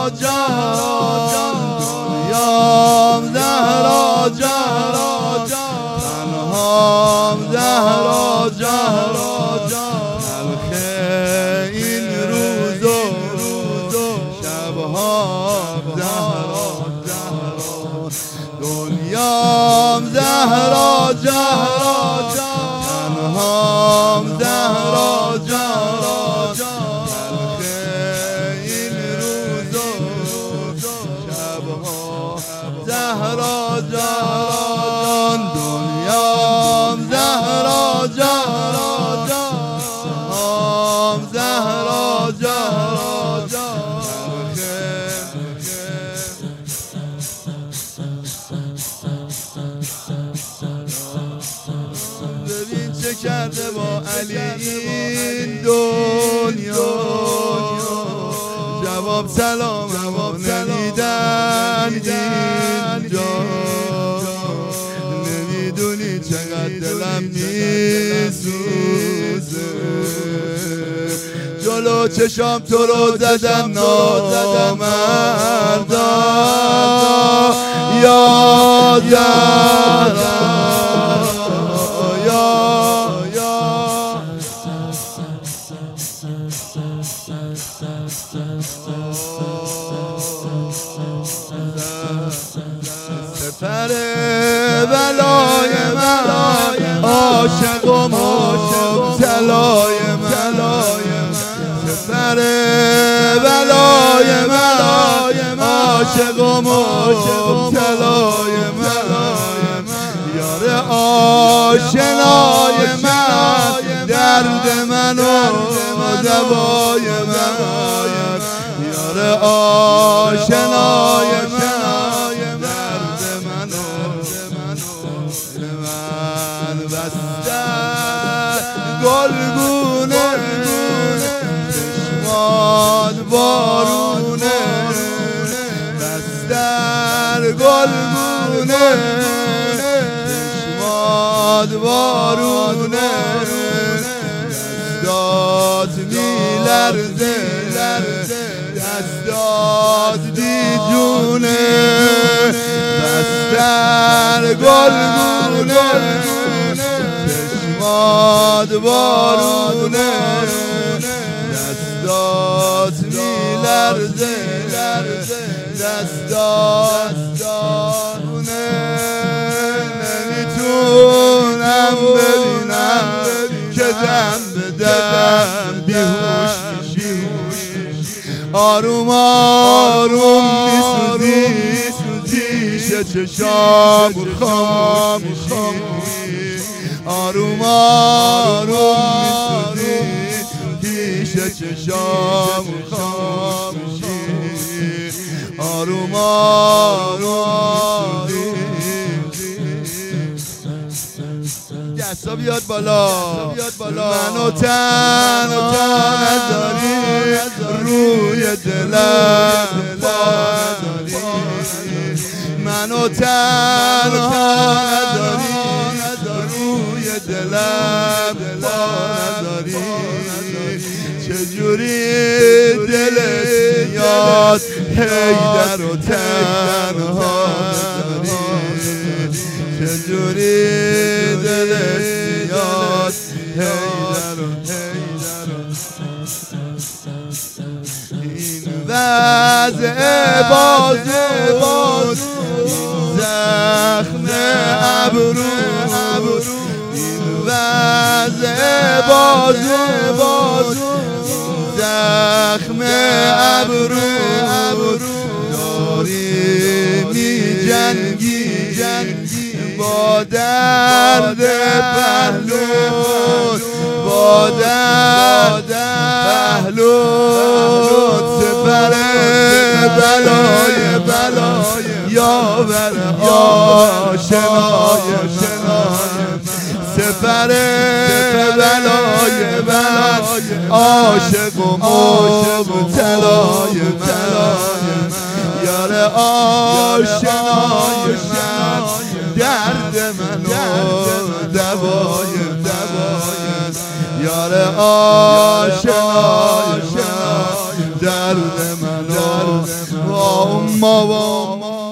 جان دنیام زهرا جان تنهام زهرا جان تلخ این روز و شبها زهرا دنیام زهرا جان تنهام زهرا جان تلخ این روز و شبها زهرا جان دنیام زهرا جان زهرا جان ببین چه کرده با علی این دنیا جواب سلام نمیدن اینجا نمیدونی چقدر دلم میسوزه جلو چشام تو رو زدن نامردا یا زهرا سپر ولای من عاشق و مبتلای من سپر ولای من عاشق و مبتلای من یار آشنای من درد من و دوای من یار آشنای من درد من بستن گلگونه چشمات بارونه بستن گلگونه چشمات بارونه دستات میلرزه دستات دیجونه بستن گلگونه چشمات بارونه دستات میلرزه دستات دارونه نمیتونم ببینم که دم به دم بیهوش میشی آروم آروم میسوزی پیش چشام خام میشی آروم آروم میسوزی پیش چشام خام میشی آروم آروم دستا بیاد بالا منو تنها نذاری روی دلم پا نذاری منو تنها نذاری روی دلم پا نذاری چجوری دلت میاد حیدر و تنها نذاری چجوری دلت میاد حیدر این وضع بازو زخم ابرو این وضع بازو زخم ابرو داری می جنگی با درد پهلو با درد پهلو سپر بلای یاور آشنای سپر بلای عاشق و مبتلای یار آشنای من درد منو دوای یار آشنای من درد منو.